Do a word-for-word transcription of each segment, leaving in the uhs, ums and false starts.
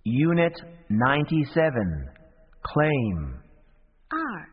Unit ninety-seven, Claim. 二，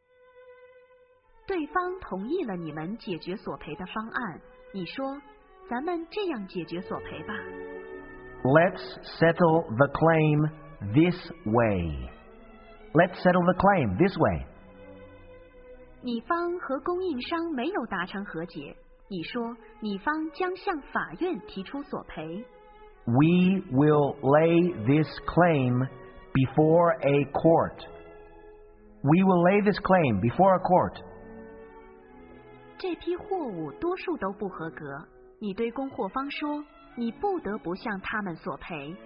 对方同意了你们解决索赔的方案，你说，咱们这样解决索赔吧。 Let's settle the claim this way. Let's settle the claim this way. 你方和供应商没有达成和解，你说，你方将向法院提出索赔。 We will lay this claim before a court. We will lay this claim before a court. 这批货物多数都不合格，你对供货方说，你不得不向他们索赔。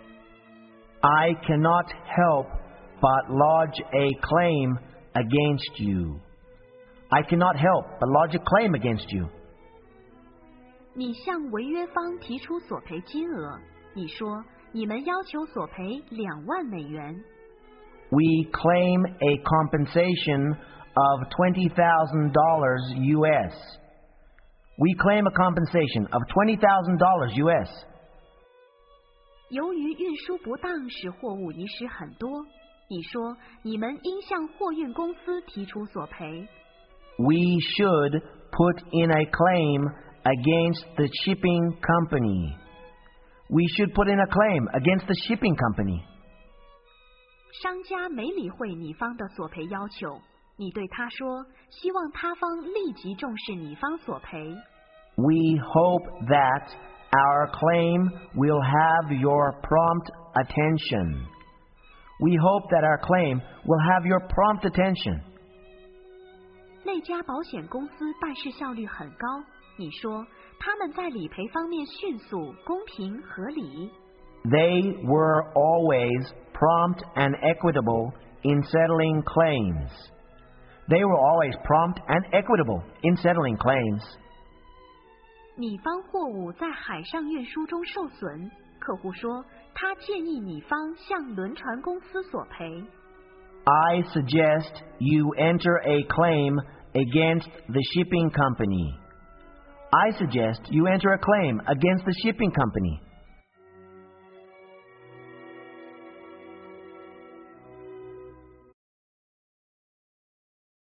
I cannot help but lodge a claim against you. I cannot help but lodge a claim against you. 你向违约方提出索赔金额，你说，你们要求索赔两万美元。 We claim a compensation of twenty thousand dollars U S. We claim a compensation of twenty thousand dollars U S. 由于运输不当使货物遗失很多，你说，你们应向货运公司提出索赔。 We should put in a claim against the shipping company. We should put in a claim against the shipping company. 商家没理会你方的索赔要求，你对他说，希望他方立即重视你方索赔。 We hope that our claim will have your prompt attention. We hope that our claim will have your prompt attention. 那家保险公司办事效率很高，你说，他们在理赔方面迅速、公平、合理。 They were always prompt and equitable in settling claims. They were always prompt and equitable in settling claims. 你方货物在海上运输中受损，客户说，他建议你方向轮船公司索赔。 I suggest you enter a claim against the shipping company. I suggest you enter a claim against the shipping company.